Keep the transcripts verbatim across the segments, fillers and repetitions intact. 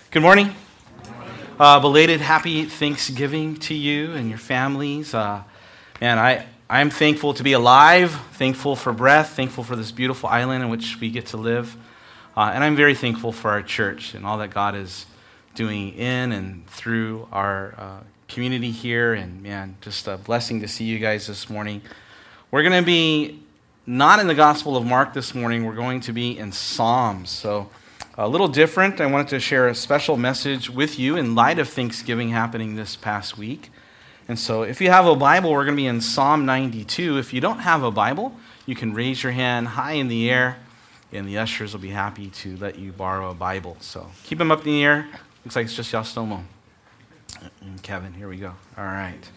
Good morning. Uh, belated happy Thanksgiving to you and your families. Uh, man, I, I'm thankful to be alive, thankful for breath, thankful for this beautiful island in which we get to live. Uh, and I'm very thankful for our church and all that God is doing in and through our uh, community here. And man, just a blessing to see you guys this morning. We're going to be not in the Gospel of Mark this morning. We're going to be in Psalms. So a little different. I wanted to share a special message with you in light of Thanksgiving happening this past week. And so if you have a Bible, we're going to be in Psalm ninety-two. If you don't have a Bible, you can raise your hand high in the air, and the ushers will be happy to let you borrow a Bible. So keep them up in the air. Looks like it's just y'all still alone. And Kevin, here we go. All right.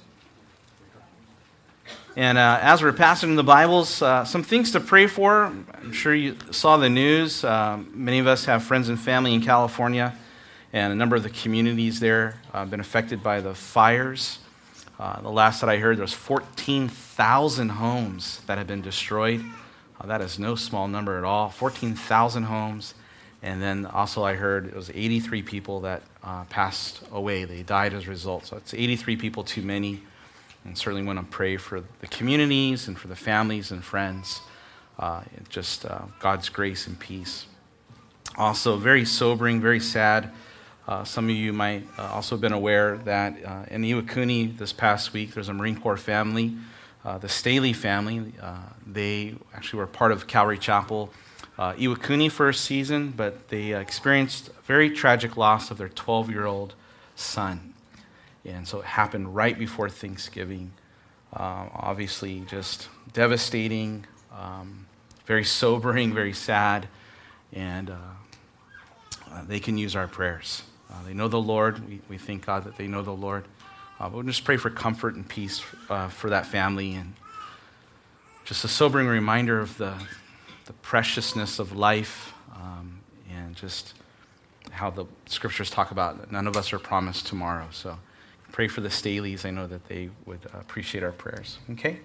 And uh, as we're passing the Bibles, uh, some things to pray for. I'm sure you saw the news. Um, many of us have friends and family in California, and a number of the communities there have uh, been affected by the fires. Uh, the last that I heard, there was fourteen thousand homes that have been destroyed. Uh, that is no small number at all. fourteen thousand homes. And then also I heard it was eighty-three people that uh, passed away. They died as a result. So it's eighty-three people too many. And certainly want to pray for the communities and for the families and friends. Uh, just uh, God's grace and peace. Also very sobering, very sad. Uh, some of you might uh, also have been aware that uh, in Iwakuni this past week, there's a Marine Corps family, uh, the Staley family. Uh, they actually were part of Calvary Chapel uh, Iwakuni for a season, but they uh, experienced a very tragic loss of their twelve-year-old son. And so it happened right before Thanksgiving. Um, obviously, just devastating, um, very sobering, very sad. And uh, uh, they can use our prayers. Uh, they know the Lord. We, we thank God that they know the Lord. Uh, but we'll just pray for comfort and peace uh, for that family. And just a sobering reminder of the, the preciousness of life um, and just how the scriptures talk about that none of us are promised tomorrow. So pray for the Staleys. I know that they would appreciate our prayers. Okay?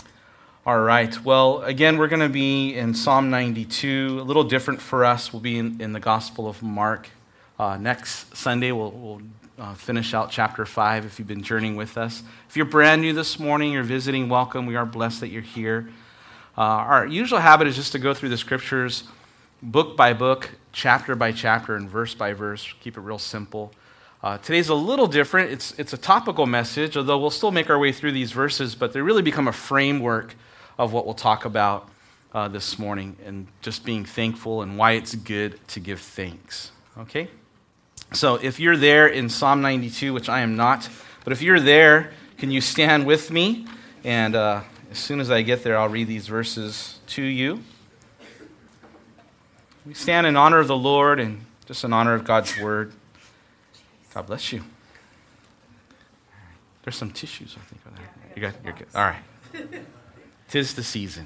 All right. Well, again, we're going to be in Psalm ninety-two. A little different for us. We'll be in, in the Gospel of Mark. Uh, next Sunday, we'll, we'll uh, finish out chapter five if you've been journeying with us. If you're brand new this morning, you're visiting, welcome. We are blessed that you're here. Uh, our usual habit is just to go through the scriptures book by book, chapter by chapter, and verse by verse. Keep it real simple. Uh, today's a little different. It's it's a topical message, although we'll still make our way through these verses, but they really become a framework of what we'll talk about uh, this morning and just being thankful and why it's good to give thanks. Okay? So if you're there in Psalm ninety-two, which I am not, but if you're there, can you stand with me? And uh, as soon as I get there, I'll read these verses to you. We stand in honor of the Lord and just in honor of God's word. God bless you. There's some tissues, I think, over there. You got, you're good. All right. 'Tis the season.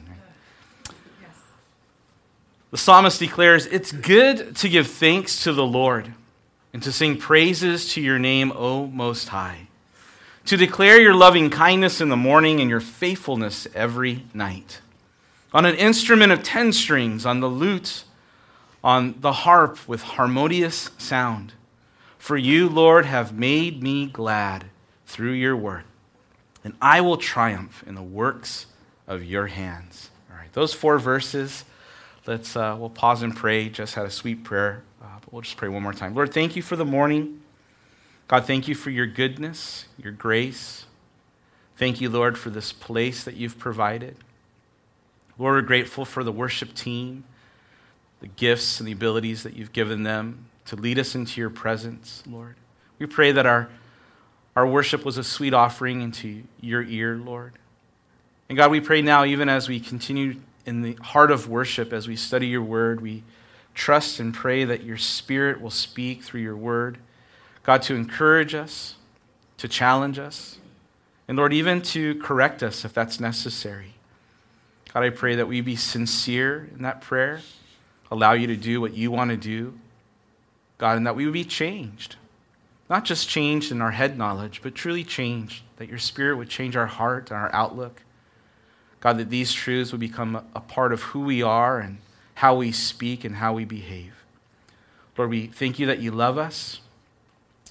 The psalmist declares, "It's good to give thanks to the Lord and to sing praises to your name, O Most High, to declare your loving kindness in the morning and your faithfulness every night. On an instrument of ten strings, on the lute, on the harp with harmonious sound. For you, Lord, have made me glad through your word, and I will triumph in the works of your hands." All right, those four verses. Let's uh, we'll pause and pray. Just had a sweet prayer, uh, but we'll just pray one more time. Lord, thank you for the morning. God, thank you for your goodness, your grace. Thank you, Lord, for this place that you've provided. Lord, we're grateful for the worship team, the gifts and the abilities that you've given them to lead us into your presence, Lord. We pray that our, our worship was a sweet offering into your ear, Lord. And God, we pray now, even as we continue in the heart of worship, as we study your word, we trust and pray that your Spirit will speak through your word, God, to encourage us, to challenge us, and Lord, even to correct us if that's necessary. God, I pray that we be sincere in that prayer, allow you to do what you want to do, God, and that we would be changed. Not just changed in our head knowledge, but truly changed, that your Spirit would change our heart and our outlook. God, that these truths would become a part of who we are and how we speak and how we behave. Lord, we thank you that you love us.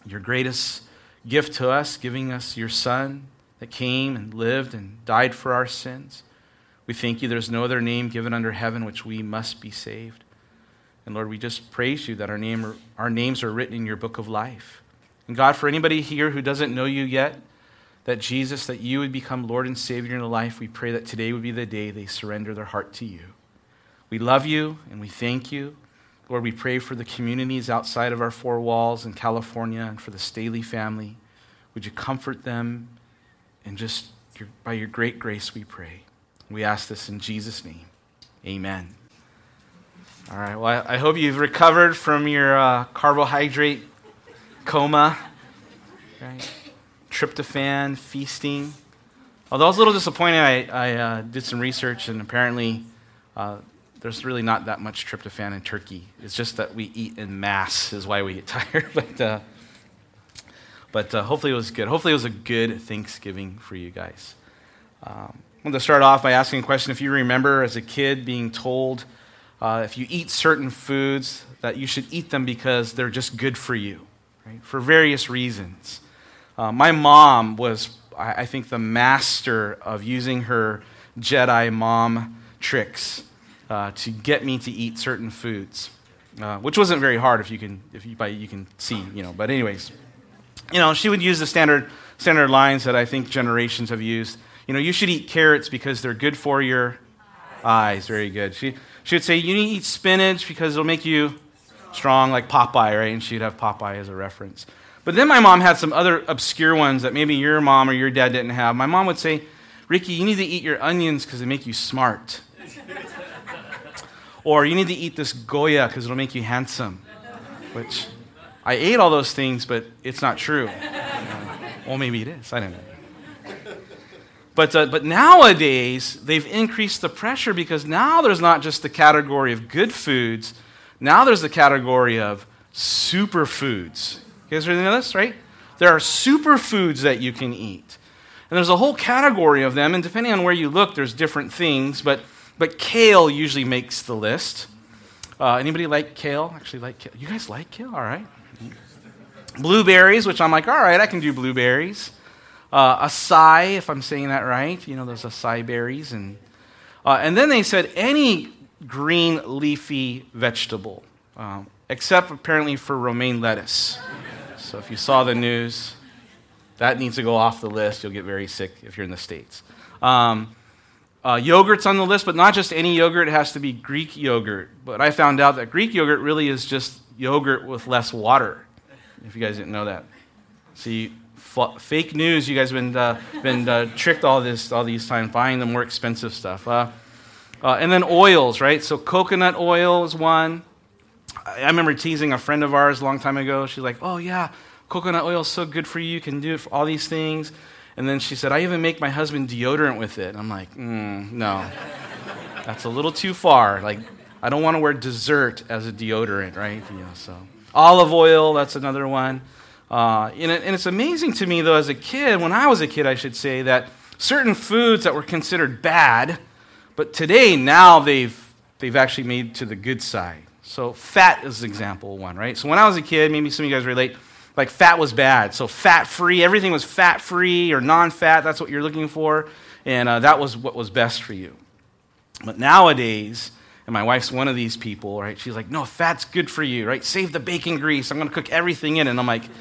your greatest gift to us, giving us your Son that came and lived and died for our sins. We thank you there's no other name given under heaven which we must be saved. And Lord, we just praise you that our name, our names are written in your book of life. And God, for anybody here who doesn't know you yet, that Jesus, that you would become Lord and Savior in their life, we pray that today would be the day they surrender their heart to you. We love you and we thank you. Lord, we pray for the communities outside of our four walls in California and for the Staley family. Would you comfort them? And just your, by your great grace we pray. We ask this in Jesus' name. Amen. All right, well, I, I hope you've recovered from your uh, carbohydrate coma. Right? Tryptophan, feasting. Although I was a little disappointed, I, I uh, did some research, and apparently uh, there's really not that much tryptophan in turkey. It's just that we eat in mass is why we get tired. but uh, but uh, hopefully it was good. Hopefully it was a good Thanksgiving for you guys. Um, I want to start off by asking a question. If you remember as a kid being told uh, if you eat certain foods that you should eat them because they're just good for you, right? For various reasons. Uh, my mom was, I, I think, the master of using her Jedi mom tricks uh, to get me to eat certain foods, uh, which wasn't very hard if you can, if you, you can see, you know. But anyways, you know, she would use the standard standard lines that I think generations have used. You know, you should eat carrots because they're good for your eyes. eyes. Very good. She she would say you need to eat spinach because it'll make you strong, like Popeye, right? And she'd have Popeye as a reference. But then my mom had some other obscure ones that maybe your mom or your dad didn't have. My mom would say, Ricky, you need to eat your onions because they make you smart. Or you need to eat this Goya because it'll make you handsome. Which I ate all those things, but it's not true. Well, maybe it is. I don't know. But, uh, but nowadays, they've increased the pressure because now there's not just the category of good foods. Now there's the category of superfoods. You guys really know this, right? There are superfoods that you can eat. And there's a whole category of them, and depending on where you look, there's different things, but, but kale usually makes the list. Uh, anybody like kale? Actually like kale? You guys like kale? All right. Blueberries, which I'm like, all right, I can do blueberries. Uh, acai, if I'm saying that right. You know, those acai berries. And, uh, and then they said any green leafy vegetable, um, except apparently for romaine lettuce. So if you saw the news, that needs to go off the list. You'll get very sick if you're in the States. Um, uh, yogurt's on the list, but not just any yogurt. It has to be Greek yogurt. But I found out that Greek yogurt really is just yogurt with less water, if you guys didn't know that. See, f- fake news. You guys have been, uh, been uh, tricked all, this, all these times buying the more expensive stuff. Uh, uh, and then oils, right? So coconut oil is one. I remember teasing a friend of ours a long time ago. She's like, oh, yeah, coconut oil is so good for you. You can do it for all these things. And then she said, I even make my husband deodorant with it. And I'm like, mm, no, that's a little too far. Like, I don't want to wear dessert as a deodorant, right? You know, so olive oil, that's another one. Uh, and, it, and it's amazing to me, though, as a kid, when I was a kid, I should say, that certain foods that were considered bad, but today, now they've they've actually made to the good side. So fat is example one, right? So when I was a kid, maybe some of you guys relate, like fat was bad. So fat-free, everything was fat-free or non-fat, that's what you're looking for, and uh, that was what was best for you. But nowadays, and my wife's one of these people, right? She's like, no, fat's good for you, right? Save the bacon grease. I'm going to cook everything in it. And I'm like,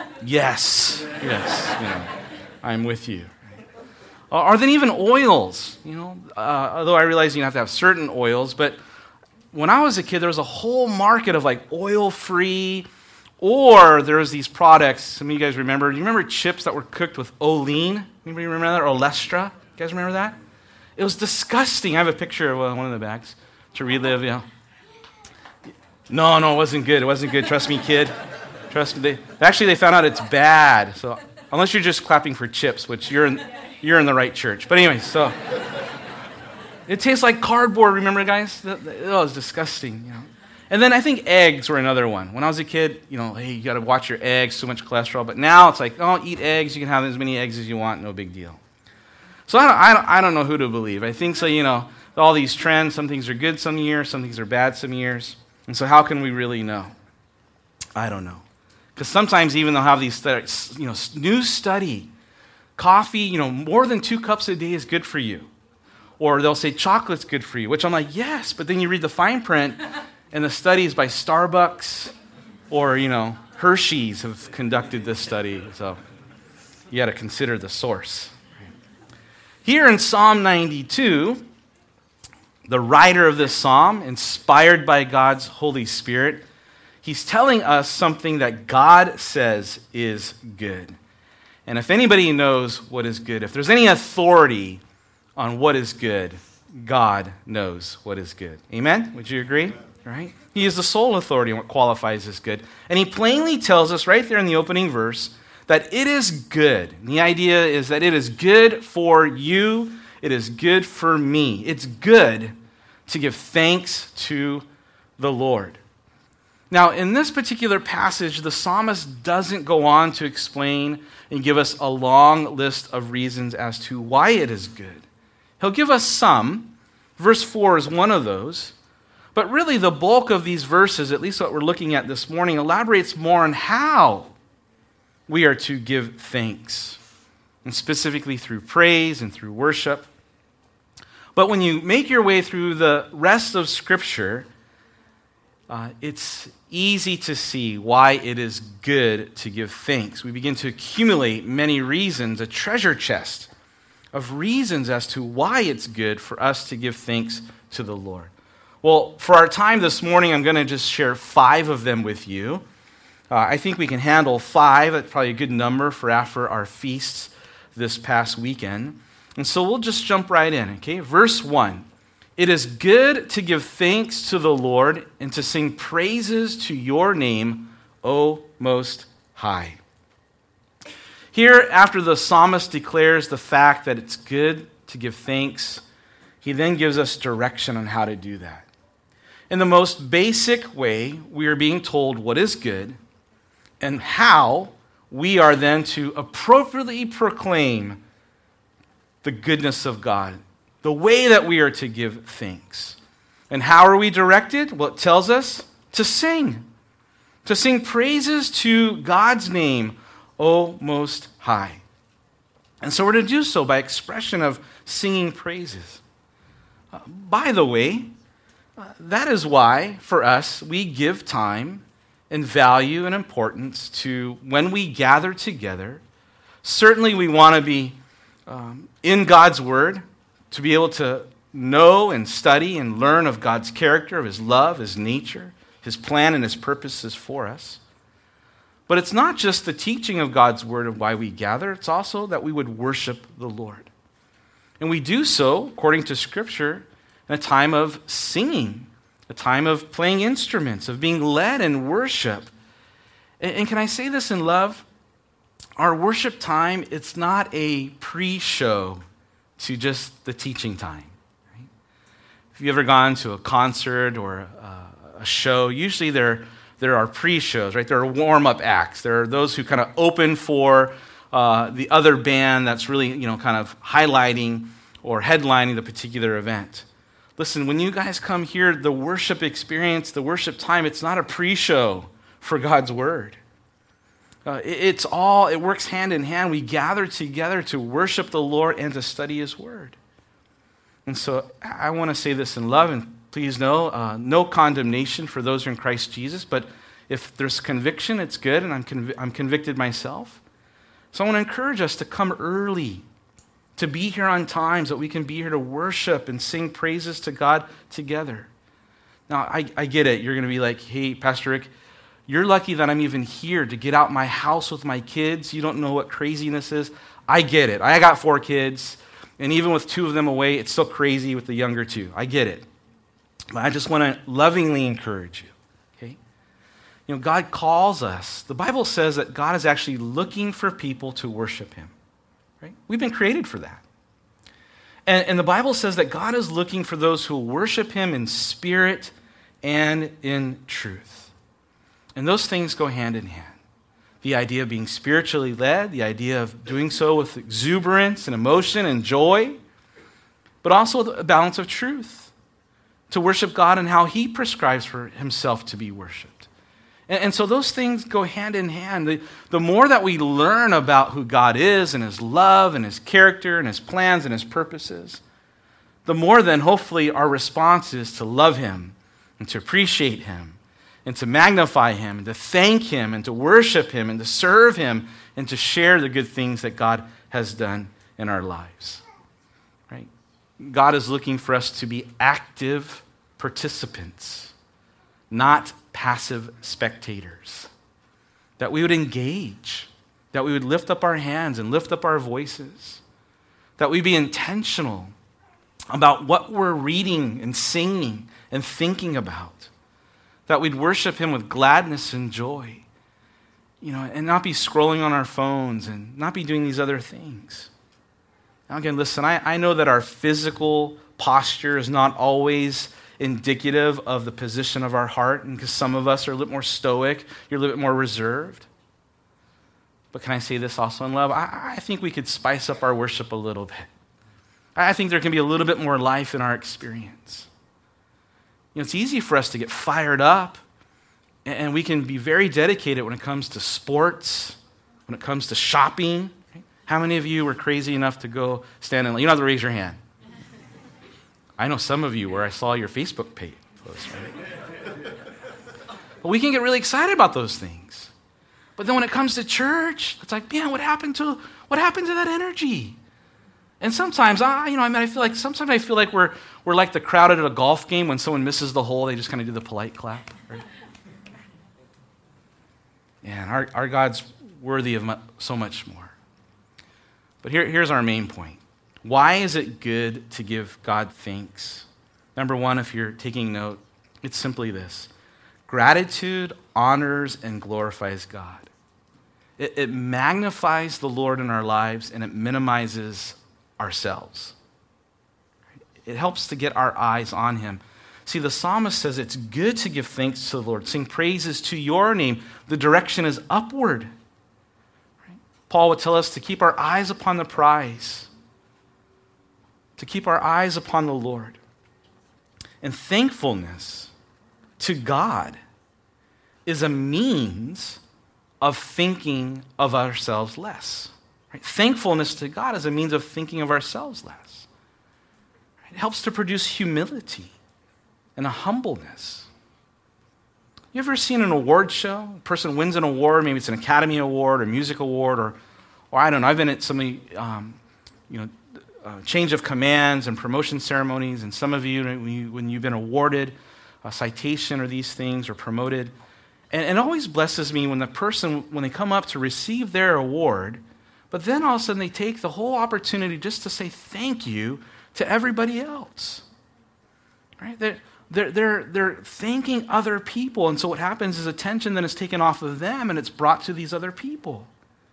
yes, yes, you know, I'm with you. Right? Or then even oils, you know, uh, although I realize you have to have certain oils, but when I was a kid, there was a whole market of like oil-free, or there was these products. Some of you guys remember. You remember chips that were cooked with Olean? Anybody remember that? Or Olestra? You guys remember that? It was disgusting. I have a picture of uh, one of the bags to relive. You know. No, no, it wasn't good. It wasn't good. Trust me, kid. Trust me. They, actually, they found out it's bad. So unless you're just clapping for chips, which you're in, you're in the right church. But anyway, so. It tastes like cardboard, remember, guys? It was disgusting, you know. And then I think eggs were another one. When I was a kid, you know, hey, you got to watch your eggs, too much cholesterol. But now it's like, oh, eat eggs. You can have as many eggs as you want, no big deal. So I don't, I don't, I don't know who to believe. I think so, you know, all these trends, some things are good some years, some things are bad some years. And so how can we really know? I don't know. Because sometimes even they'll have these, studies, you know, new study, coffee, you know, more than two cups a day is good for you. Or they'll say chocolate's good for you, which I'm like, yes, but then you read the fine print, and the study is by Starbucks, or, you know, Hershey's have conducted this study. So you got to consider the source. Here in Psalm ninety-two, the writer of this psalm, inspired by God's Holy Spirit, he's telling us something that God says is good. And if anybody knows what is good, if there's any authority on what is good, God knows what is good. Amen? Would you agree? Right? He is the sole authority on what qualifies as good. And he plainly tells us right there in the opening verse that it is good. And the idea is that it is good for you. It is good for me. It's good to give thanks to the Lord. Now, in this particular passage, the psalmist doesn't go on to explain and give us a long list of reasons as to why it is good. He'll give us some. Verse four is one of those. But really, the bulk of these verses, at least what we're looking at this morning, elaborates more on how we are to give thanks, and specifically through praise and through worship. But when you make your way through the rest of Scripture, uh, it's easy to see why it is good to give thanks. We begin to accumulate many reasons, a treasure chest of reasons as to why it's good for us to give thanks to the Lord. Well, for our time this morning, I'm going to just share five of them with you. Uh, I think we can handle five. That's probably a good number for after our feasts this past weekend. And so we'll just jump right in, okay? Verse one. It is good to give thanks to the Lord and to sing praises to your name, O Most High. Here, after the psalmist declares the fact that it's good to give thanks, he then gives us direction on how to do that. In the most basic way, we are being told what is good and how we are then to appropriately proclaim the goodness of God, the way that we are to give thanks. And how are we directed? Well, it tells us to sing, to sing praises to God's name, O Most High. And so we're to do so by expression of singing praises. Uh, by the way, uh, that is why, for us, we give time and value and importance to when we gather together. Certainly we want to be um, in God's Word, to be able to know and study and learn of God's character, of His love, His nature, His plan and His purposes for us. But it's not just the teaching of God's Word of why we gather, it's also that we would worship the Lord. And we do so, according to Scripture, in a time of singing, a time of playing instruments, of being led in worship. And, and can I say this in love? Our worship time, it's not a pre-show to just the teaching time. Right? If you've ever gone to a concert or a, a show, usually there, there are pre-shows, right? There are warm-up acts. There are those who kind of open for uh, the other band that's really, you know, kind of highlighting or headlining the particular event. Listen, when you guys come here, the worship experience, the worship time, it's not a pre-show for God's Word. Uh, it, it's all, it works hand in hand. We gather together to worship the Lord and to study His Word. And so I want to say this in love, and please know, uh, no condemnation for those who are in Christ Jesus, but if there's conviction, it's good, and I'm, conv- I'm convicted myself. So I want to encourage us to come early, to be here on time so that we can be here to worship and sing praises to God together. Now, I, I get it. You're going to be like, hey, Pastor Rick, you're lucky that I'm even here to get out my house with my kids. You don't know what craziness is. I get it. I got four kids, and even with two of them away, it's still crazy with the younger two. I get it. But I just want to lovingly encourage you, okay? You know, God calls us. The Bible says that God is actually looking for people to worship Him. Right? We've been created for that. And, and the Bible says that God is looking for those who worship Him in spirit and in truth. And those things go hand in hand. The idea of being spiritually led, the idea of doing so with exuberance and emotion and joy, but also a balance of truth. To worship God and how He prescribes for Himself to be worshiped. And, and so those things go hand in hand. The, the more that we learn about who God is and his love and his character and his plans and his purposes, the more then hopefully our response is to love him and to appreciate him and to magnify him and to thank him and to worship him and to serve him and to share the good things that God has done in our lives. Right? God is looking for us to be active participants, not passive spectators. That we would engage, that we would lift up our hands and lift up our voices, that we be intentional about what we're reading and singing and thinking about, that we'd worship him with gladness and joy, you know, and not be scrolling on our phones and not be doing these other things. Now again, listen, I, I know that our physical posture is not always indicative of the position of our heart, and because some of us are a little more stoic, you're a little bit more reserved. But can I say this also in love? I, I think we could spice up our worship a little bit. I think there can be a little bit more life in our experience. You know, it's easy for us to get fired up, and we can be very dedicated when it comes to sports, when it comes to shopping. How many of you were crazy enough to go stand in line? You don't have to raise your hand. I know some of you where I saw your Facebook page post, right? But we can get really excited about those things. But then when it comes to church, it's like, man, what happened to what happened to that energy? And sometimes, I, you know, I mean, I feel like sometimes I feel like we're we're like the crowd at a golf game when someone misses the hole, they just kind of do the polite clap. Right? And our our God's worthy of mu- so much more. But here here's our main point. Why is it good to give God thanks? Number one, if you're taking note, it's simply this: gratitude honors and glorifies God. It, it magnifies the Lord in our lives, and it minimizes ourselves. It helps to get our eyes on him. See, the psalmist says it's good to give thanks to the Lord, sing praises to your name. The direction is upward. Right? Paul would tell us to keep our eyes upon the prize, to keep our eyes upon the Lord. And thankfulness to God is a means of thinking of ourselves less. Right? Thankfulness to God is a means of thinking of ourselves less. Right? It helps to produce humility and a humbleness. You ever seen an award show? A person wins an award, maybe it's an Academy Award or Music Award, or, or I don't know, I've been at so many, um, you know, uh, change of commands and promotion ceremonies, and some of you, when, you, when you've been awarded a citation or these things or promoted, and, and it always blesses me when the person, when they come up to receive their award, but then all of a sudden they take the whole opportunity just to say thank you to everybody else. Right? They're, they're, they're, they're thanking other people, and so what happens is attention then is taken off of them and it's brought to these other people.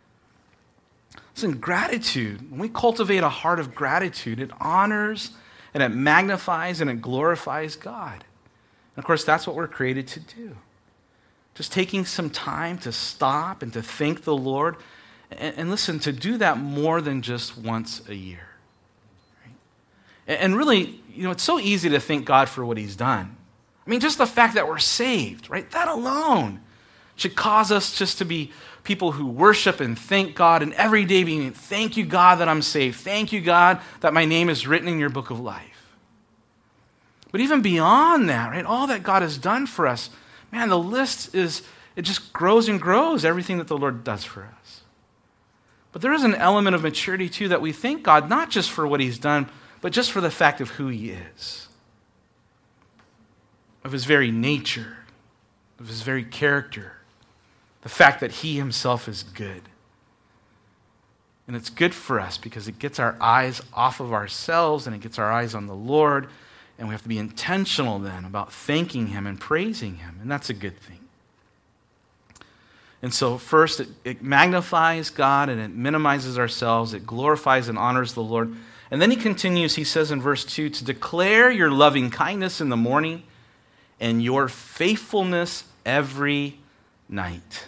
Listen, gratitude, when we cultivate a heart of gratitude, it honors and it magnifies and it glorifies God. And of course, that's what we're created to do. Just taking some time to stop and to thank the Lord. And, and listen, to do that more than just once a year. Right? And, and really, you know, it's so easy to thank God for what he's done. I mean, just the fact that we're saved, right? That alone should cause us just to be people who worship and thank God, and every day being, thank you, God, that I'm saved. Thank you, God, that my name is written in your book of life. But even beyond that, right, all that God has done for us, man, the list is, it just grows and grows, everything that the Lord does for us. But there is an element of maturity, too, that we thank God, not just for what he's done, but just for the fact of who he is, of his very nature, of his very character, the fact that he himself is good. And it's good for us because it gets our eyes off of ourselves and it gets our eyes on the Lord. And we have to be intentional then about thanking him and praising him. And that's a good thing. And so first, it, it magnifies God and it minimizes ourselves. It glorifies and honors the Lord. And then he continues, he says in verse two, to declare your loving kindness in the morning and your faithfulness every night.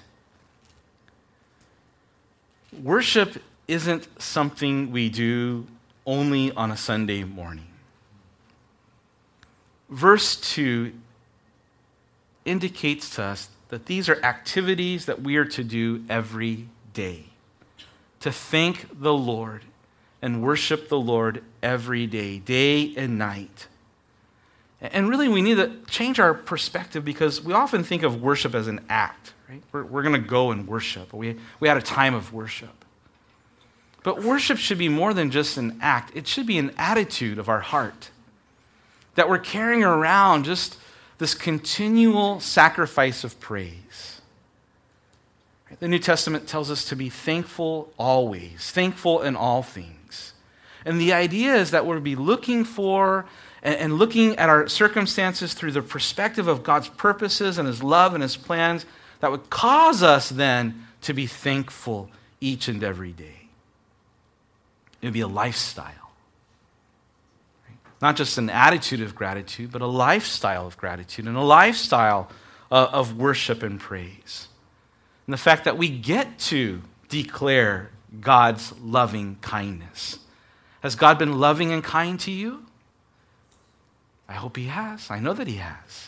Worship isn't something we do only on a Sunday morning. Verse two indicates to us that these are activities that we are to do every day. To thank the Lord and worship the Lord every day, day and night. And really, we need to change our perspective because we often think of worship as an act, right? We're, we're going to go and worship. We, we had a time of worship. But worship should be more than just an act. It should be an attitude of our heart. That we're carrying around just this continual sacrifice of praise. The New Testament tells us to be thankful always, thankful in all things. And the idea is that we'll be looking for and, and looking at our circumstances through the perspective of God's purposes and his love and his plans that would cause us then to be thankful each and every day. It would be a lifestyle. Right? Not just an attitude of gratitude, but a lifestyle of gratitude and a lifestyle uh, of worship and praise. And the fact that we get to declare God's loving kindness. Has God been loving and kind to you? I hope he has. I know that he has.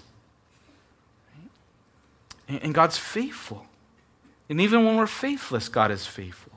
Right? And God's faithful. And even when we're faithless, God is faithful.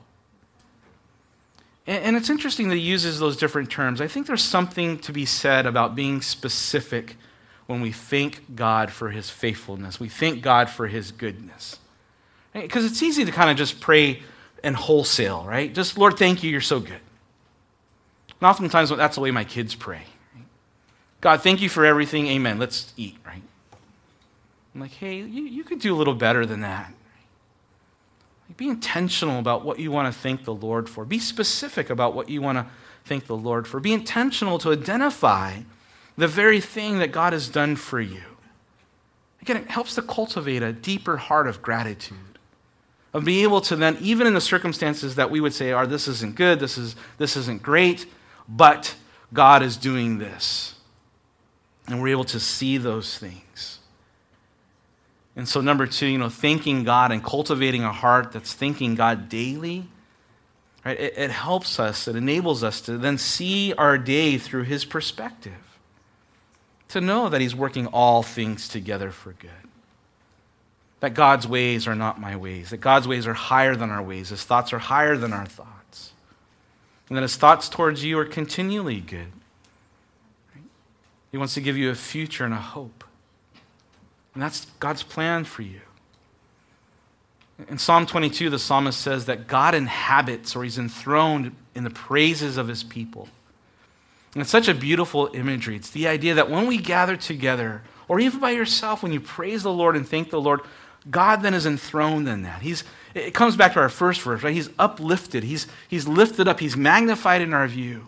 And it's interesting that he uses those different terms. I think there's something to be said about being specific when we thank God for his faithfulness. We thank God for his goodness. Because it's easy to kind of just pray and wholesale, right? Just, Lord, thank you, you're so good. And oftentimes that's the way my kids pray. Right? God, thank you for everything, amen, let's eat, right? I'm like, hey, you, you could do a little better than that. Like, be intentional about what you want to thank the Lord for. Be specific about what you want to thank the Lord for. Be intentional to identify the very thing that God has done for you. Again, it helps to cultivate a deeper heart of gratitude. Of being able to then, even in the circumstances that we would say, oh, this isn't good, this, is, this isn't great, but God is doing this. And we're able to see those things. And so number two, you know, thanking God and cultivating a heart that's thanking God daily, right? It, it helps us, it enables us to then see our day through his perspective. To know that he's working all things together for good. That God's ways are not my ways. That God's ways are higher than our ways. His thoughts are higher than our thoughts. And that his thoughts towards you are continually good. Right? He wants to give you a future and a hope. And that's God's plan for you. In Psalm twenty-two, the psalmist says that God inhabits, or he's enthroned in the praises of his people. And it's such a beautiful imagery. It's the idea that when we gather together, or even by yourself, when you praise the Lord and thank the Lord, God then is enthroned in that. He's, it comes back to our first verse, right? He's uplifted. He's, he's lifted up. He's magnified in our view.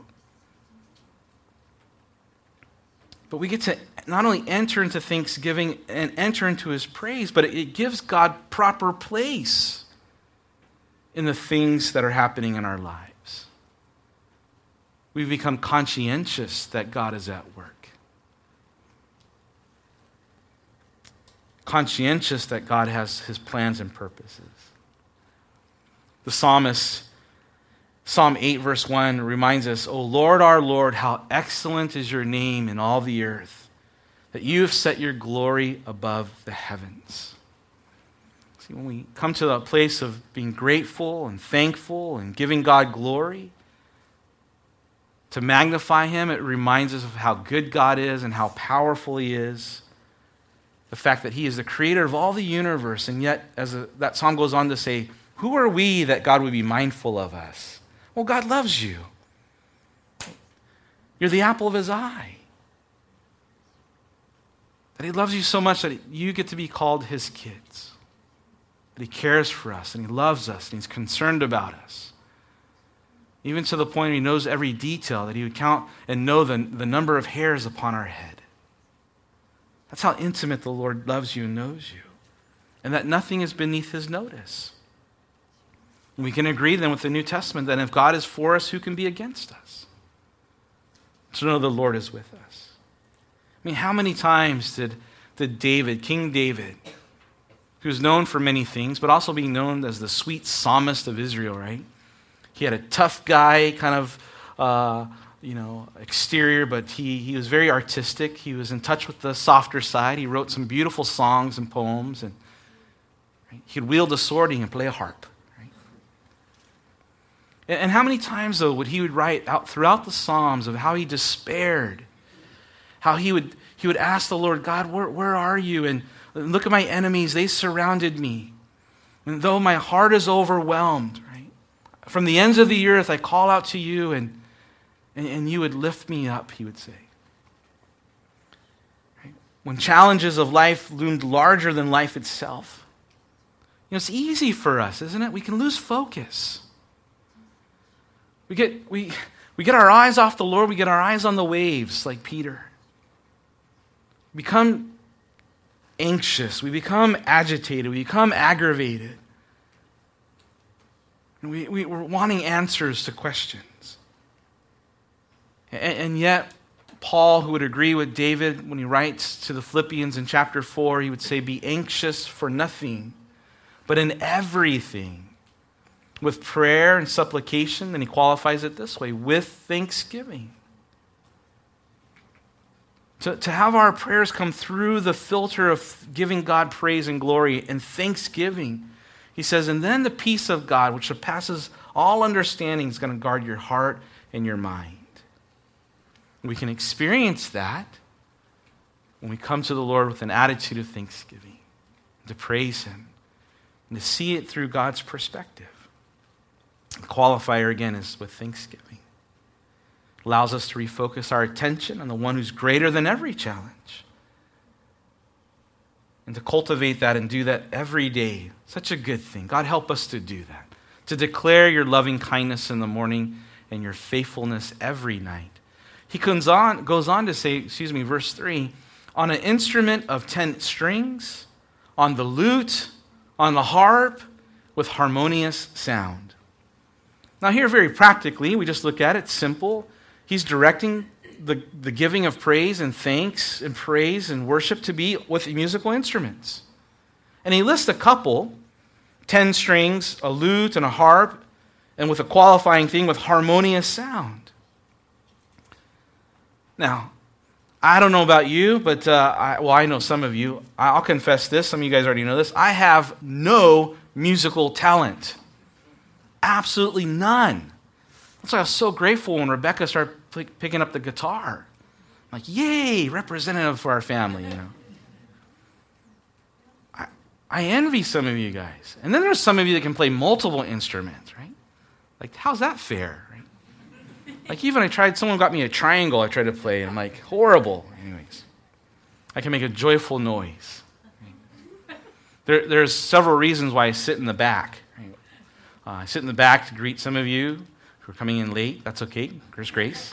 But we get to not only enter into thanksgiving and enter into his praise, but it gives God proper place in the things that are happening in our lives. We've become conscientious that God is at work. Conscientious that God has his plans and purposes. The psalmist, Psalm eight verse one reminds us, O Lord, our Lord, how excellent is your name in all the earth, that you have set your glory above the heavens. See, when we come to the place of being grateful and thankful and giving God glory, to magnify him, it reminds us of how good God is and how powerful he is. The fact that he is the creator of all the universe, and yet, as a, that psalm goes on to say, who are we that God would be mindful of us? Well, God loves you. You're the apple of his eye. That he loves you so much that you get to be called his kids. That he cares for us, and he loves us, and he's concerned about us. Even to the point where he knows every detail, that he would count and know the, the number of hairs upon our head. That's how intimate the Lord loves you and knows you. And that nothing is beneath his notice. And we can agree then with the New Testament that if God is for us, who can be against us? To know the Lord is with us. I mean, how many times did, did David, King David, who's known for many things, but also being known as the sweet psalmist of Israel, right? He had a tough guy kind of, uh, you know, exterior, but he, he was very artistic. He was in touch with the softer side. He wrote some beautiful songs and poems. And Right? He could wield a sword and he could play a harp. Right? And, and how many times, though, would he would write out throughout the Psalms of how he despaired, how he would he would ask the Lord, God, where, where are you? And look at my enemies, they surrounded me. And though my heart is overwhelmed, right? From the ends of the earth, I call out to you, and, and, and you would lift me up, he would say. Right? When challenges of life loomed larger than life itself, you know, it's easy for us, isn't it? We can lose focus. We get, we, we get our eyes off the Lord, we get our eyes on the waves, like Peter. We become anxious, we become agitated, we become aggravated. And we, we, we're wanting answers to questions. And, and yet, Paul, who would agree with David when he writes to the Philippians in chapter four, he would say, be anxious for nothing, but in everything, with prayer and supplication, and he qualifies it this way, with thanksgiving. To, to have our prayers come through the filter of giving God praise and glory and thanksgiving. He says, and then the peace of God, which surpasses all understanding, is going to guard your heart and your mind. We can experience that when we come to the Lord with an attitude of thanksgiving, to praise him, and to see it through God's perspective. The qualifier, again, is with thanksgiving. Allows us to refocus our attention on the one who's greater than every challenge. And to cultivate that and do that every day. Such a good thing. God, help us to do that. To declare your loving kindness in the morning and your faithfulness every night. He goes on, goes on to say, excuse me, verse three, on an instrument of ten strings, on the lute, on the harp, with harmonious sound. Now here, very practically, we just look at it, simple. He's directing the, the giving of praise and thanks and praise and worship to be with musical instruments. And he lists a couple, ten strings, a lute, and a harp, and with a qualifying thing with harmonious sound. Now, I don't know about you, but, uh, I, well, I know some of you. I'll confess this. Some of you guys already know this. I have no musical talent. Absolutely none. That's why I was so grateful when Rebecca started p- picking up the guitar. I'm like, yay, representative for our family, you know. I, I envy some of you guys. And then there's some of you that can play multiple instruments, right? Like, how's that fair, right? Like, even I tried, someone got me a triangle I tried to play, and I'm like, horrible. Anyways, I can make a joyful noise. Right? There, there's several reasons why I sit in the back. Right? Uh, I sit in the back to greet some of you who are coming in late. That's okay. There's grace.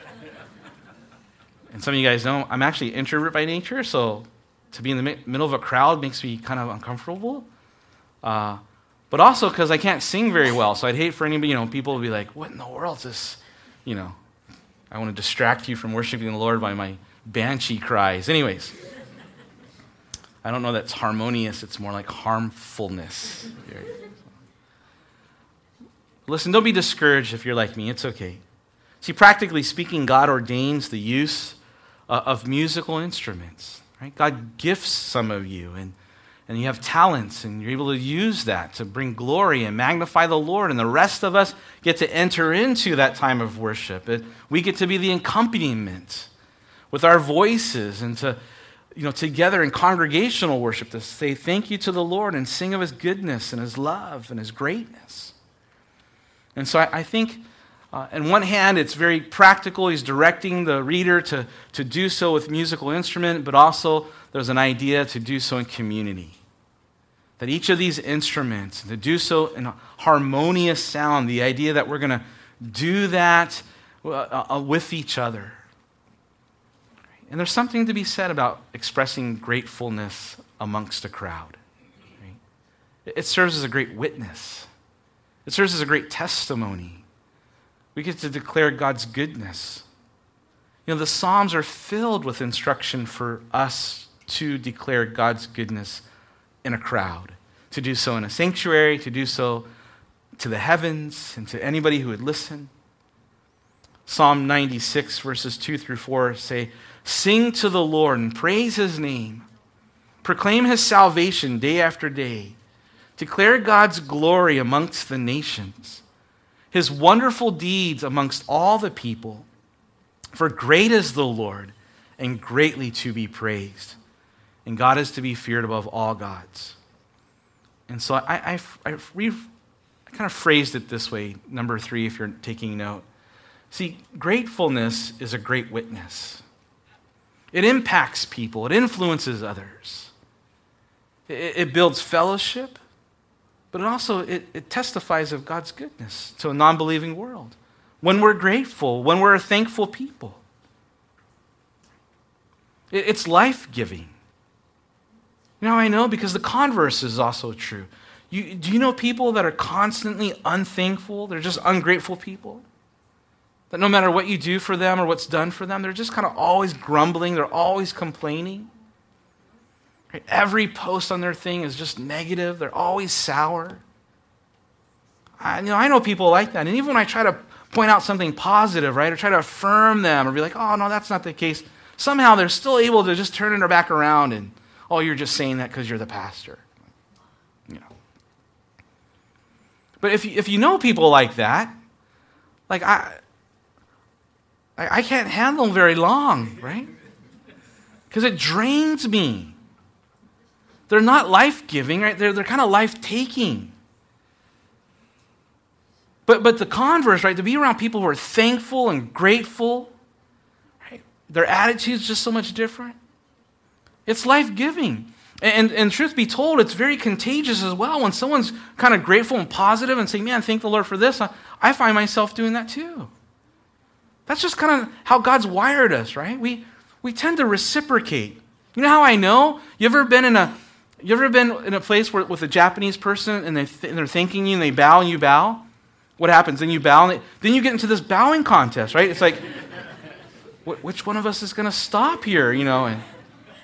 And some of you guys know I'm actually an introvert by nature, so to be in the mi- middle of a crowd makes me kind of uncomfortable. Uh, but also because I can't sing very well, so I'd hate for anybody, you know, people to be like, what in the world is this? You know, I want to distract you from worshiping the Lord by my banshee cries. Anyways, I don't know that's harmonious. It's more like harmfulness. Listen, don't be discouraged if you're like me. It's okay. See, practically speaking, God ordains the use uh, of musical instruments. Right? God gifts some of you, and, and you have talents, and you're able to use that to bring glory and magnify the Lord, and the rest of us get to enter into that time of worship. It, we get to be the accompaniment with our voices and to, you know, together in congregational worship to say thank you to the Lord and sing of his goodness and his love and his greatness. And so I, I think, uh, on one hand, it's very practical. He's directing the reader to, to do so with musical instrument, but also there's an idea to do so in community. That each of these instruments, to do so in a harmonious sound, the idea that we're going to do that uh, uh, with each other. And there's something to be said about expressing gratefulness amongst a crowd. Right? It serves as a great witness. It serves as a great testimony. We get to declare God's goodness. You know, the Psalms are filled with instruction for us to declare God's goodness in a crowd, to do so in a sanctuary, to do so to the heavens, and to anybody who would listen. Psalm ninety-six, verses two through four say, sing to the Lord and praise his name. Proclaim his salvation day after day. Declare God's glory amongst the nations, his wonderful deeds amongst all the people. For great is the Lord, and greatly to be praised. And God is to be feared above all gods. And so I, I, I, re, I kind of phrased it this way, number three, if you're taking note. See, gratefulness is a great witness. It impacts people. It influences others. It, it builds fellowship, but it also it, it testifies of God's goodness to a non-believing world. When we're grateful, when we're a thankful people. It, it's life-giving. You know how I know? Because the converse is also true. You, do you know people that are constantly unthankful? They're just ungrateful people? That no matter what you do for them or what's done for them, they're just kind of always grumbling. They're always complaining. Right? Every post on their thing is just negative. They're always sour. I, you know, I know people like that. And even when I try to point out something positive, right, or try to affirm them or be like, oh, no, that's not the case, somehow they're still able to just turn their back around and, oh, you're just saying that because you're the pastor. You know. But if you, if you know people like that, like I, I, I can't handle them very long, right? Because it drains me. They're not life-giving, right? They're, they're kind of life-taking. But, but the converse, right, to be around people who are thankful and grateful, right, their attitude's just so much different. It's life-giving. And, and truth be told, it's very contagious as well. When someone's kind of grateful and positive and saying, man, thank the Lord for this, I, I find myself doing that too. That's just kind of how God's wired us, right? We we tend to reciprocate. You know how I know? You ever been in a you ever been in a place where, with a Japanese person and, they th- and they're thanking you and they bow and you bow? What happens? Then you bow and they, then you get into this bowing contest, right? It's like, wh- which one of us is going to stop here, you know? And,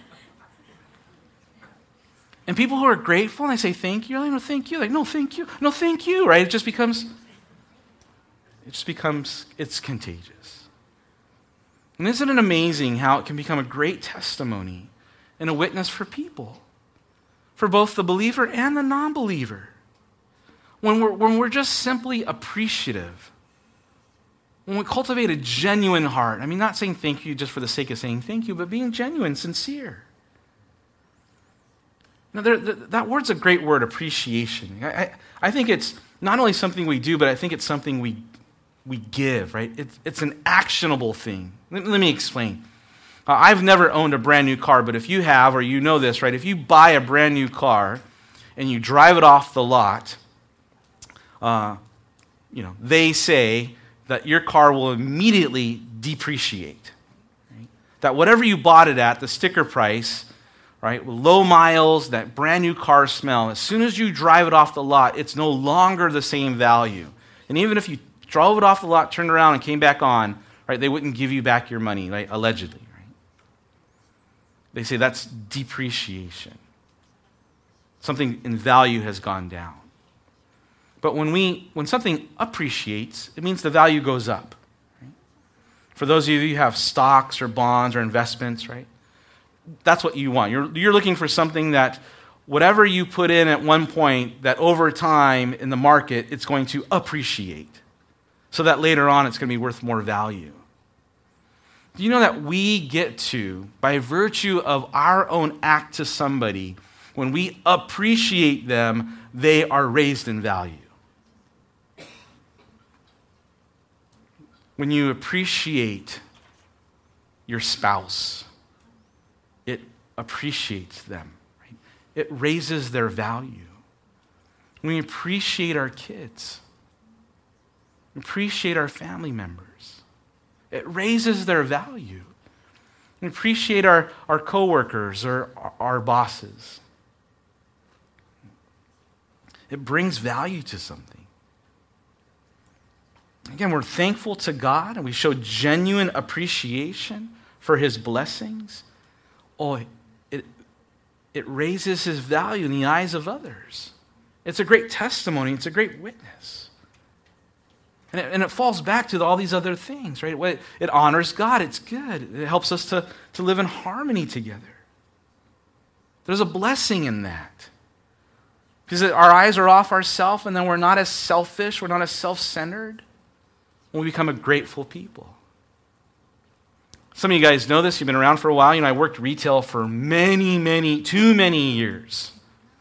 and people who are grateful and they say thank you, you're like, no, thank you. Like, no, thank you. No, thank you, right? It just becomes, it just becomes, it's contagious. And isn't it amazing how it can become a great testimony and a witness for people, for both the believer and the non-believer? When we're, when we're just simply appreciative, when we cultivate a genuine heart, I mean, not saying thank you just for the sake of saying thank you, but being genuine, sincere. Now, there, that word's a great word, appreciation. I, I, I think it's not only something we do, but I think it's something we we give, right? It's, it's an actionable thing. Let, let me explain. Uh, I've never owned a brand new car, but if you have, or you know this, right? If you buy a brand new car and you drive it off the lot, uh, you know, they say that your car will immediately depreciate. Right? That whatever you bought it at, the sticker price, right, with low miles, that brand new car smell, as soon as you drive it off the lot, it's no longer the same value. And even if you drove it off the lot, turned around, and came back on, right, they wouldn't give you back your money, right, allegedly. Right? They say that's depreciation. Something in value has gone down. But when we, when something appreciates, it means the value goes up. Right? For those of you who have stocks or bonds or investments, right, that's what you want. You're, you're looking for something that whatever you put in at one point, that over time in the market, it's going to appreciate. So that later on it's going to be worth more value. Do you know that we get to, by virtue of our own act to somebody, when we appreciate them, they are raised in value? When you appreciate your spouse, it appreciates them. Right? It raises their value. When we appreciate our kids, appreciate our family members, it raises their value. We appreciate our, our coworkers or our, our bosses. It brings value to something. Again, we're thankful to God and we show genuine appreciation for his blessings. Oh, it, it raises his value in the eyes of others. It's a great testimony. It's a great witness. And it, and it falls back to all these other things, right? It, it honors God. It's good. It helps us to, to live in harmony together. There's a blessing in that. Because our eyes are off ourselves, and then we're not as selfish, we're not as self-centered when we become a grateful people. Some of you guys know this. You've been around for a while. You know, I worked retail for many, many, too many years.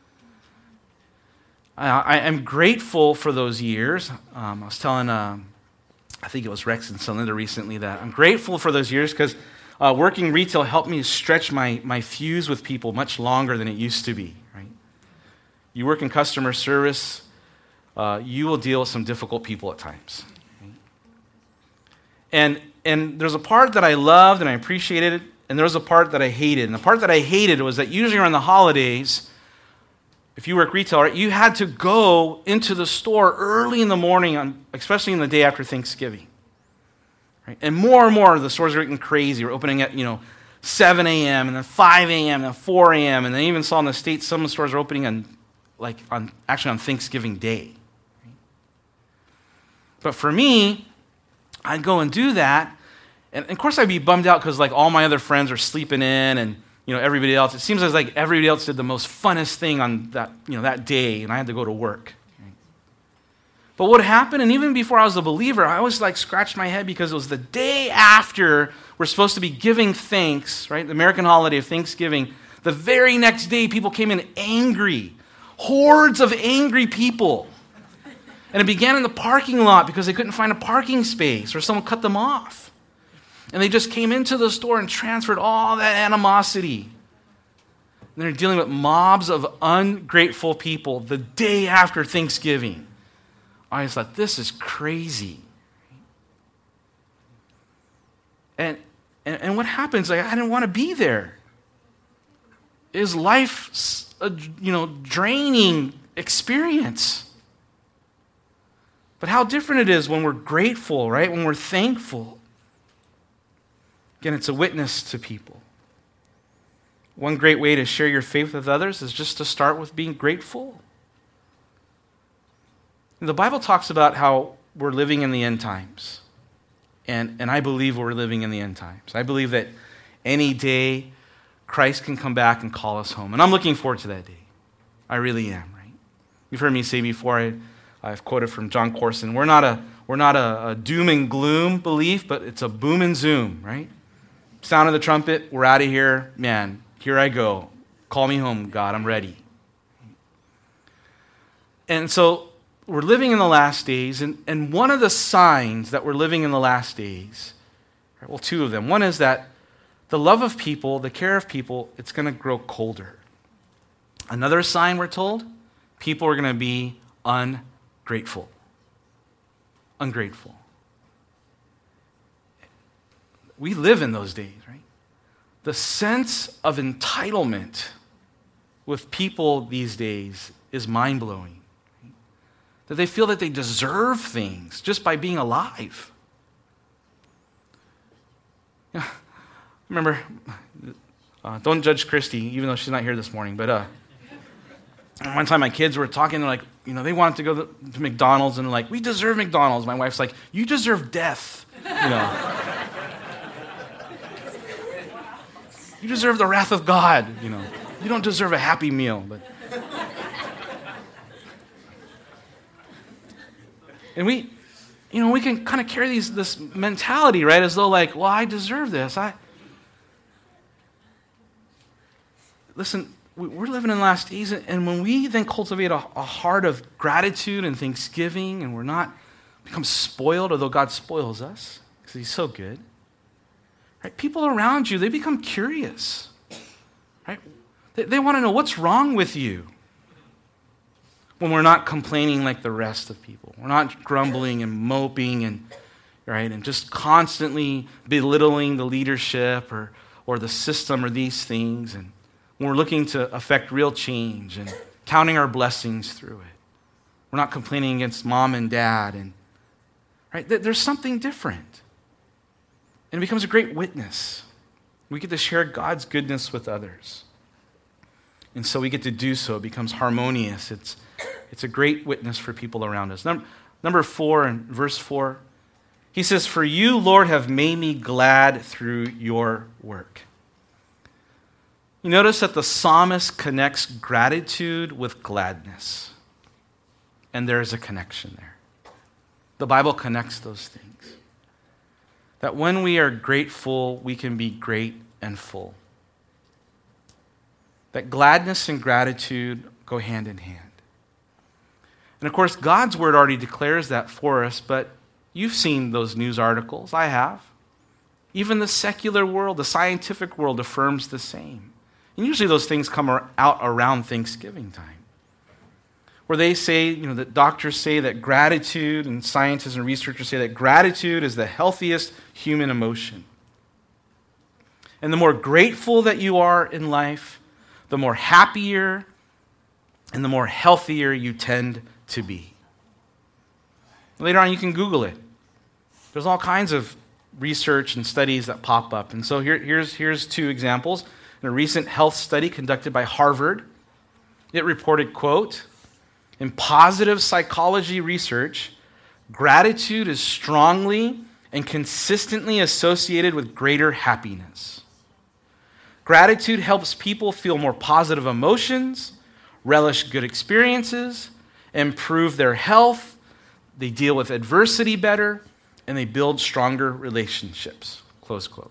I, I am grateful for those years. Um, I was telling, um, I think it was Rex and Celinda recently, that I'm grateful for those years because uh, working retail helped me stretch my, my fuse with people much longer than it used to be. Right? You work in customer service, uh, you will deal with some difficult people at times. Right? And And there's a part that I loved and I appreciated, and there was a part that I hated. And the part that I hated was that usually around the holidays, if you work retail, right, you had to go into the store early in the morning, on, especially in the day after Thanksgiving. Right? And more and more, the stores are getting crazy. We're opening at, you know, seven a.m. and then five a.m. and then four a.m. And then even saw in the States, some of the stores are opening on, like, on actually on Thanksgiving Day. Right? But for me, I'd go and do that. And of course, I'd be bummed out because like all my other friends are sleeping in, and you know everybody else. It seems like everybody else did the most funnest thing on that you know that day, and I had to go to work. But what happened, and even before I was a believer, I always like scratched my head because it was the day after we're supposed to be giving thanks, right? The American holiday of Thanksgiving. The very next day, people came in angry, hordes of angry people, and it began in the parking lot because they couldn't find a parking space or someone cut them off. And they just came into the store and transferred all that animosity. And they're dealing with mobs of ungrateful people the day after Thanksgiving. I just thought, this is crazy. And, and, and what happens, like, I didn't want to be there. Is life a you know, draining experience? But how different it is when we're grateful, right? When we're thankful. Again, it's a witness to people. One great way to share your faith with others is just to start with being grateful. The Bible talks about how we're living in the end times. And, and I believe we're living in the end times. I believe that any day Christ can come back and call us home. And I'm looking forward to that day. I really am, right? You've heard me say before, I, I've quoted from John Corson, we're not a we're not a, a doom and gloom belief, but it's a boom and zoom, right? Sound of the trumpet, we're out of here. Man, here I go. Call me home, God, I'm ready. And so we're living in the last days, and, and one of the signs that we're living in the last days, right, well, two of them. One is that the love of people, the care of people, it's going to grow colder. Another sign, we're told, people are going to be ungrateful. Ungrateful. We live in those days, right? The sense of entitlement with people these days is mind-blowing. Right? That they feel that they deserve things just by being alive. Yeah. Remember, uh, don't judge Christy, even though she's not here this morning, but uh, one time my kids were talking, they're like, you know, they wanted to go to, to McDonald's, and they're like, we deserve McDonald's. My wife's like, you deserve death, you know. You deserve the wrath of God, you know. You don't deserve a happy meal, but. And we, you know, we can kind of carry these this mentality, right, as though like, well, I deserve this. I. Listen, we're living in the last days, and when we then cultivate a, a heart of gratitude and thanksgiving, and we're not become spoiled, although God spoils us because He's so good. Right? People around you, they become curious. Right? They, they want to know what's wrong with you when we're not complaining like the rest of people. We're not grumbling and moping and, right, and just constantly belittling the leadership or, or the system or these things. And when we're looking to affect real change and counting our blessings through it. We're not complaining against mom and dad. And right, there's something different. And it becomes a great witness. We get to share God's goodness with others. And so we get to do so. It becomes harmonious. It's, it's a great witness for people around us. Number, number four, in verse four, he says, for you, Lord, have made me glad through your work. You notice that the psalmist connects gratitude with gladness. And there is a connection there. The Bible connects those things. That when we are grateful, we can be great and full. That gladness and gratitude go hand in hand. And of course, God's word already declares that for us, but you've seen those news articles. I have. Even the secular world, the scientific world affirms the same. And usually those things come out around Thanksgiving time, where they say, you know, that doctors say that gratitude, and scientists and researchers say that gratitude is the healthiest human emotion. And the more grateful that you are in life, the more happier and the more healthier you tend to be. Later on, you can Google it. There's all kinds of research and studies that pop up. And so here, here's, here's two examples. In a recent health study conducted by Harvard, it reported, quote, in positive psychology research, gratitude is strongly and consistently associated with greater happiness. Gratitude helps people feel more positive emotions, relish good experiences, improve their health, they deal with adversity better, and they build stronger relationships, close quote.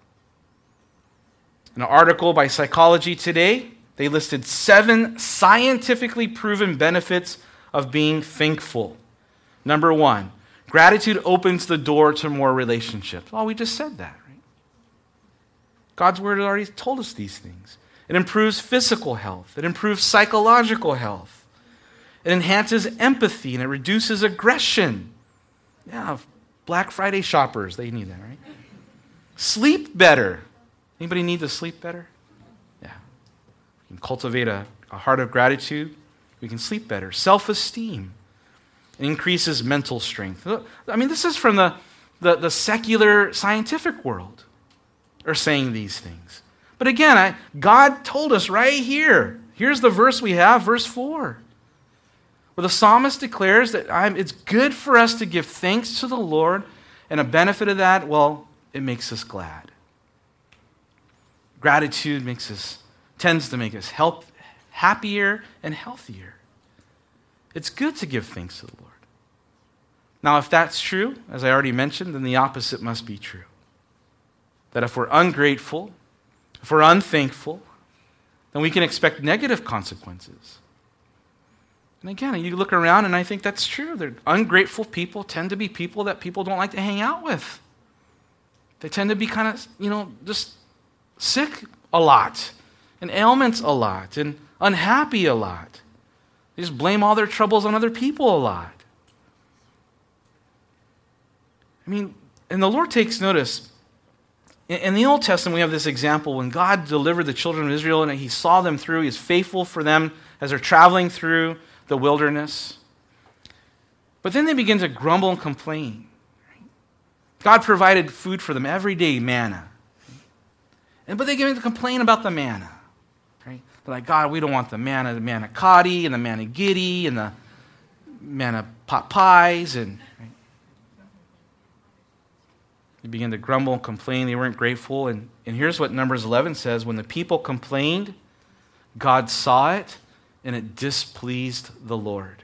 In an article by Psychology Today, they listed seven scientifically proven benefits of being thankful. Number one, gratitude opens the door to more relationships. Oh, we just said that, right? God's word has already told us these things. It improves physical health. It improves psychological health. It enhances empathy and it reduces aggression. Yeah, Black Friday shoppers, they need that, right? Sleep better. Anybody need to sleep better? Yeah. We can cultivate a, a heart of gratitude. We can sleep better. Self-esteem. It increases mental strength. I mean, this is from the, the, the secular scientific world are saying these things. But again, I, God told us right here. Here's the verse we have, verse four. Where the psalmist declares that I'm, it's good for us to give thanks to the Lord, and a benefit of that, well, it makes us glad. Gratitude makes us, tends to make us help, happier and healthier. It's good to give thanks to the Lord. Now, if that's true, as I already mentioned, then the opposite must be true. That if we're ungrateful, if we're unthankful, then we can expect negative consequences. And again, you look around and I think that's true. They're ungrateful people tend to be people that people don't like to hang out with. They tend to be kind of, you know, just sick a lot, and ailments a lot, and unhappy a lot. They just blame all their troubles on other people a lot. I mean, and the Lord takes notice. In the Old Testament, we have this example when God delivered the children of Israel and he saw them through. He is faithful for them as they're traveling through the wilderness. But then they begin to grumble and complain. God provided food for them every day, manna. And but they begin to complain about the manna. Right? They're like, God, we don't want the manna, the manna cotti and the manna giddy and the manna pot pies. And right? They began to grumble and complain. They weren't grateful. And, and here's what Numbers eleven says. When the people complained, God saw it, and it displeased the Lord.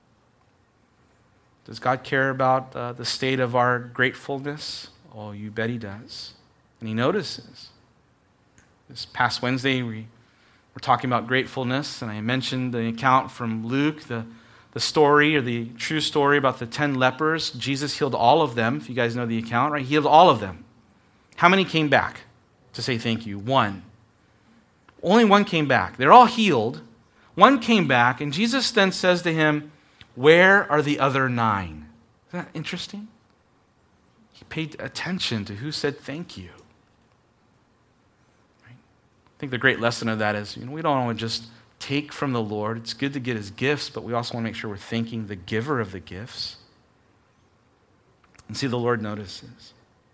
Does God care about uh, the state of our gratefulness? Oh, you bet he does. And he notices. This past Wednesday, we were talking about gratefulness, and I mentioned the account from Luke, the, the story or the true story about the ten lepers. Jesus healed all of them, if you guys know the account, right? He healed all of them. How many came back to say thank you? One. Only one came back. They're all healed. One came back, and Jesus then says to him, where are the other nine? Isn't that interesting? He paid attention to who said thank you. Right? I think the great lesson of that is, you know, we don't want to just take from the Lord. It's good to get his gifts, but we also want to make sure we're thanking the giver of the gifts. And see, the Lord notices.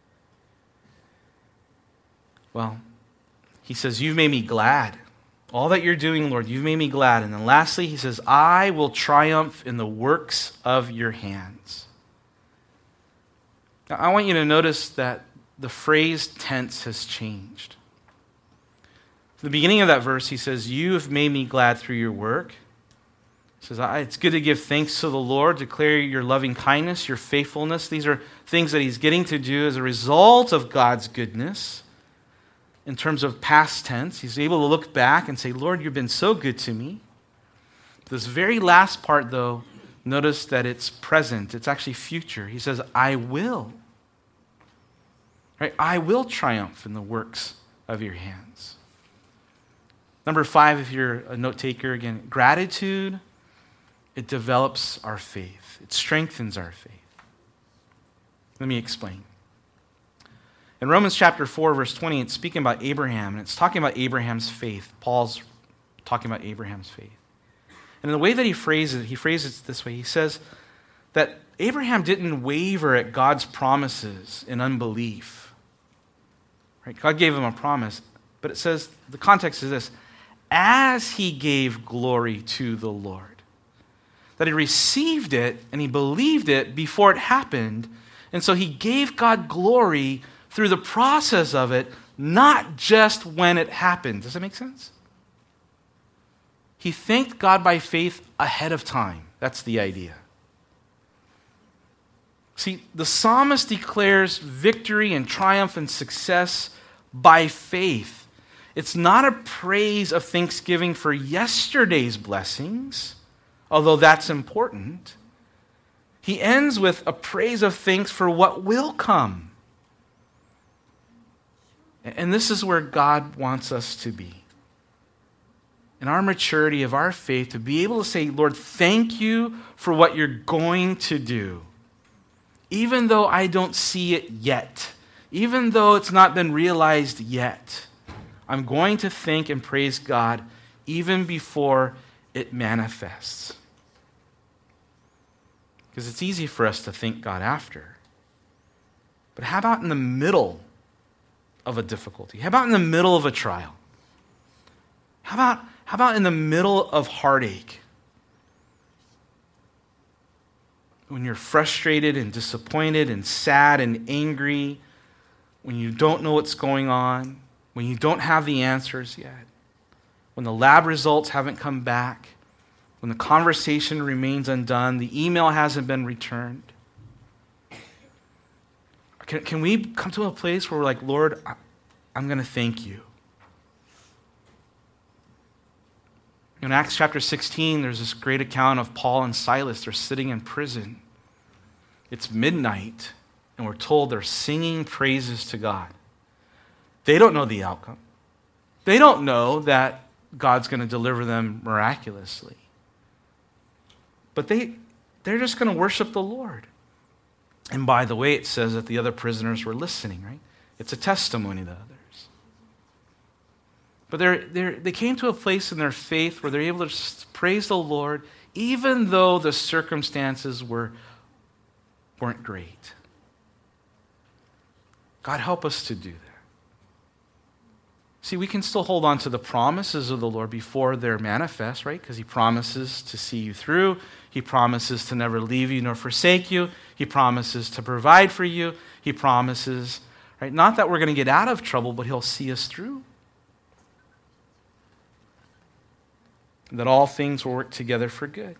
Well, he says, you've made me glad. All that you're doing, Lord, you've made me glad. And then lastly, he says, I will triumph in the works of your hands. Now, I want you to notice that the phrase tense has changed. the beginning of that verse, he says, you have made me glad through your work. He says, it's good to give thanks to the Lord, declare your loving kindness, your faithfulness. These are things that he's getting to do as a result of God's goodness. In terms of past tense, he's able to look back and say, Lord, you've been so good to me. This very last part, though, notice that it's present. It's actually future. He says, I will. Right? I will triumph in the works of your hands. Number five, if you're a note taker, again, gratitude, it develops our faith. It strengthens our faith. Let me explain. In Romans chapter four, verse twenty, it's speaking about Abraham, and it's talking about Abraham's faith. Paul's talking about Abraham's faith. And in the way that he phrases it, he phrases it this way. He says that Abraham didn't waver at God's promises in unbelief. Right? God gave him a promise, but it says, the context is this, as he gave glory to the Lord. That he received it and he believed it before it happened, and so he gave God glory through the process of it, not just when it happened. Does that make sense? He thanked God by faith ahead of time. That's the idea. See, the psalmist declares victory and triumph and success by faith. It's not a praise of thanksgiving for yesterday's blessings, although that's important. He ends with a praise of thanks for what will come. And this is where God wants us to be. In our maturity of our faith, to be able to say, Lord, thank you for what you're going to do. Even though I don't see it yet, even though it's not been realized yet, I'm going to thank and praise God even before it manifests. Because it's easy for us to thank God after. But how about in the middle of a difficulty? How about in the middle of a trial? How about, how about in the middle of heartache? When you're frustrated and disappointed and sad and angry, when you don't know what's going on, when you don't have the answers yet, when the lab results haven't come back, when the conversation remains undone, the email hasn't been returned. Can, can we come to a place where we're like, Lord, I, I'm going to thank you. In Acts chapter sixteen, there's this great account of Paul and Silas. They're sitting in prison. It's midnight, and we're told they're singing praises to God. They don't know the outcome. They don't know that God's going to deliver them miraculously. But they, they're just going to worship the Lord. And by the way, it says that the other prisoners were listening, right? It's a testimony to others. But they're, they're, they came to a place in their faith where they're able to praise the Lord even though the circumstances were, weren't great. God, help us to do that. See, we can still hold on to the promises of the Lord before they're manifest, right? Because he promises to see you through. He promises to never leave you nor forsake you. He promises to provide for you. He promises, right? Not that we're going to get out of trouble, but he'll see us through. That all things will work together for good.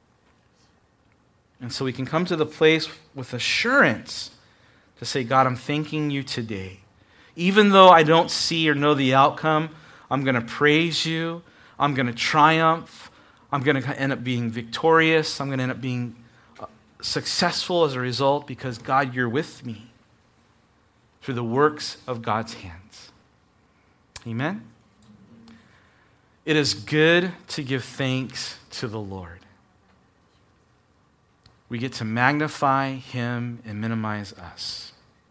And so we can come to the place with assurance to say, God, I'm thanking you today. Even though I don't see or know the outcome, I'm going to praise you. I'm going to triumph. I'm going to end up being victorious. I'm going to end up being successful as a result because, God, you're with me through the works of God's hands. Amen? It is good to give thanks to the Lord. We get to magnify him and minimize us.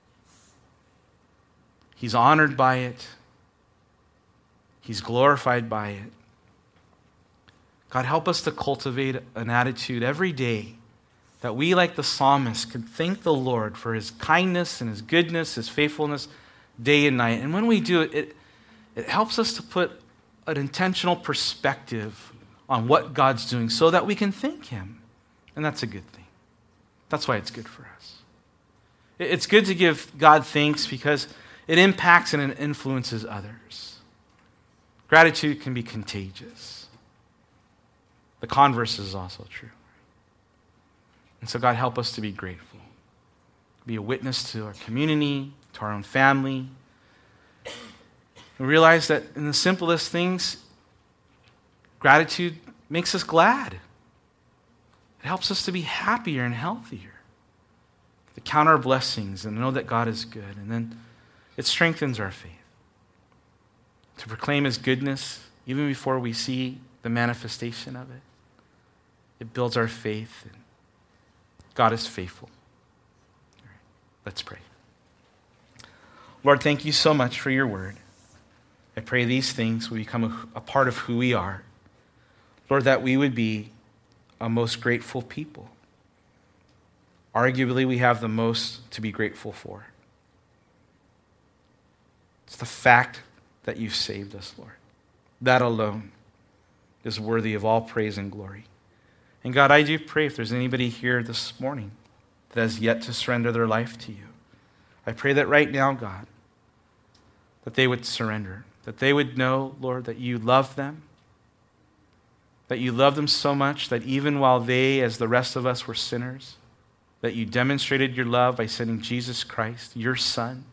He's honored by it. He's glorified by it. God, help us to cultivate an attitude every day that we, like the psalmist, can thank the Lord for his kindness and his goodness, his faithfulness, day and night. And when we do it, it, it helps us to put an intentional perspective on what God's doing so that we can thank him. And that's a good thing. That's why it's good for us. It's good to give God thanks because it impacts and it influences others. Gratitude can be contagious. The converse is also true. And so God, help us to be grateful. Be a witness to our community, to our own family. And realize that in the simplest things, gratitude makes us glad. It helps us to be happier and healthier. To count our blessings and know that God is good. And then it strengthens our faith. To proclaim His goodness even before we see the manifestation of it. It builds our faith. And God is faithful. All right, let's pray. Lord, thank you so much for your word. I pray these things will become a, a part of who we are. Lord, that we would be a most grateful people. Arguably, we have the most to be grateful for. It's the fact that you've saved us, Lord. That alone is worthy of all praise and glory. And God, I do pray if there's anybody here this morning that has yet to surrender their life to you, I pray that right now, God, that they would surrender, that they would know, Lord, that you love them, that you love them so much that even while they, as the rest of us, were sinners, that you demonstrated your love by sending Jesus Christ, your Son,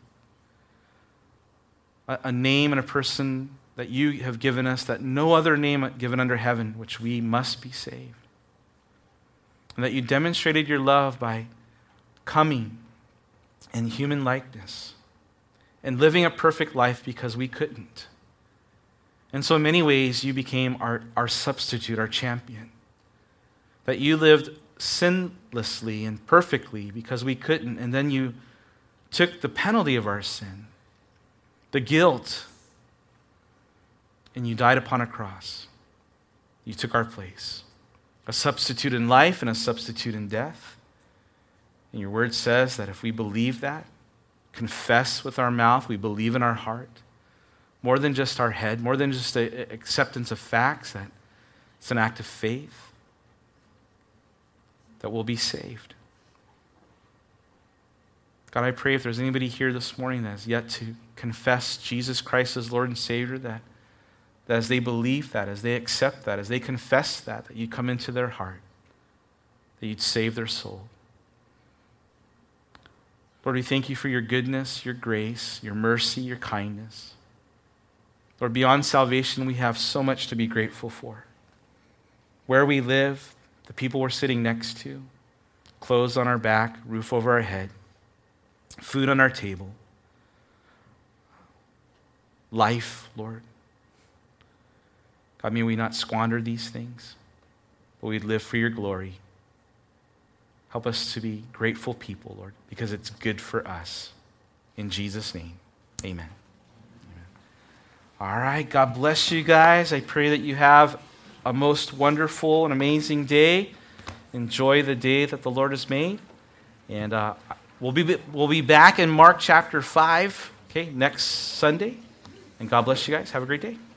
a, a name and a person that you have given us, that no other name given under heaven, which we must be saved. And that you demonstrated your love by coming in human likeness and living a perfect life because we couldn't. And so in many ways, you became our, our substitute, our champion. That you lived sinlessly and perfectly because we couldn't. And then you took the penalty of our sin, the guilt, and you died upon a cross. You took our place. A substitute in life and a substitute in death. And your word says that if we believe that, confess with our mouth, we believe in our heart, more than just our head, more than just an acceptance of facts, that it's an act of faith, that we'll be saved. God, I pray if there's anybody here this morning that has yet to confess Jesus Christ as Lord and Savior, that, that as they believe that, as they accept that, as they confess that, that you come into their heart, that you'd save their soul. Lord, we thank you for your goodness, your grace, your mercy, your kindness. Lord, beyond salvation, we have so much to be grateful for. Where we live, the people we're sitting next to, clothes on our back, roof over our head, food on our table, life, Lord. God, may we not squander these things, but we'd live for your glory. Help us to be grateful people, Lord, because it's good for us. In Jesus' name, amen. Amen. All right, God bless you guys. I pray that you have a most wonderful and amazing day. Enjoy the day that the Lord has made. And uh, we'll be we'll be back in Mark chapter five, okay, next Sunday. And God bless you guys. Have a great day.